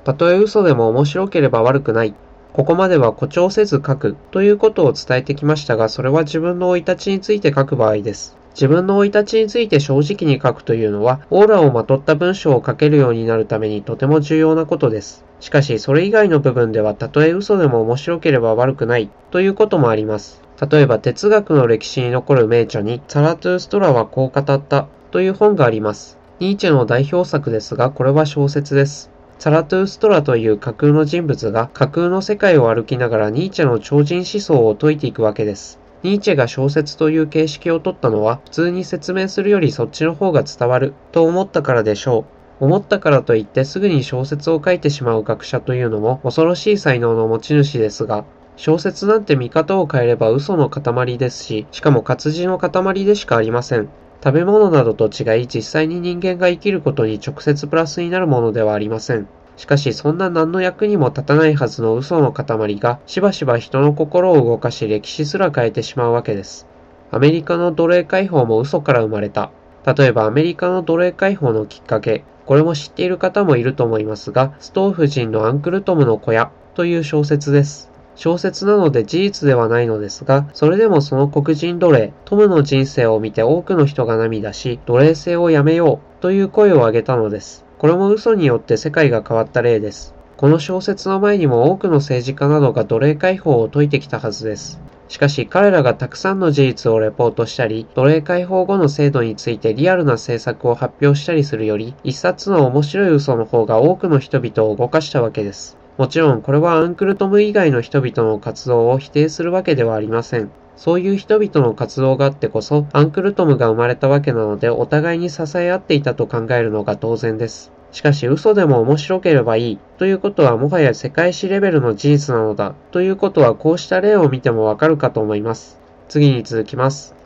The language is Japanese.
たとえ嘘でも面白ければ悪くない。ここまでは誇張せず書くということを伝えてきましたが、それは自分の生い立ちについて書く場合です。自分の生い立ちについて正直に書くというのは、オーラをまとった文章を書けるようになるためにとても重要なことです。しかし、それ以外の部分では、たとえ嘘でも面白ければ悪くないということもあります。例えば、哲学の歴史に残る名著に、ザラトゥーストラはこう語ったという本があります。ニーチェの代表作ですが、これは小説です。ザラトゥーストラという架空の人物が架空の世界を歩きながらニーチェの超人思想を説いていくわけです。ニーチェが小説という形式を取ったのは、普通に説明するよりそっちの方が伝わると思ったからでしょう。思ったからといってすぐに小説を書いてしまう学者というのも恐ろしい才能の持ち主ですが、小説なんて見方を変えれば嘘の塊ですし、しかも活字の塊でしかありません。食べ物などと違い、実際に人間が生きることに直接プラスになるものではありません。しかし、そんな何の役にも立たないはずの嘘の塊が、しばしば人の心を動かし歴史すら変えてしまうわけです。アメリカの奴隷解放も嘘から生まれた。例えば、アメリカの奴隷解放のきっかけ、これも知っている方もいると思いますが、ストー夫人のアンクルトムの小屋という小説です。小説なので事実ではないのですが、それでもその黒人奴隷、トムの人生を見て多くの人が涙し、奴隷制をやめようという声を上げたのです。これも嘘によって世界が変わった例です。この小説の前にも多くの政治家などが奴隷解放を説いてきたはずです。しかし彼らがたくさんの事実をレポートしたり、奴隷解放後の制度についてリアルな政策を発表したりするより、一冊の面白い嘘の方が多くの人々を動かしたわけです。もちろんこれはアンクルトム以外の人々の活動を否定するわけではありません。そういう人々の活動があってこそアンクルトムが生まれたわけなので、お互いに支え合っていたと考えるのが当然です。しかし嘘でも面白ければいいということはもはや世界史レベルの事実なのだということはこうした例を見てもわかるかと思います。次に続きます。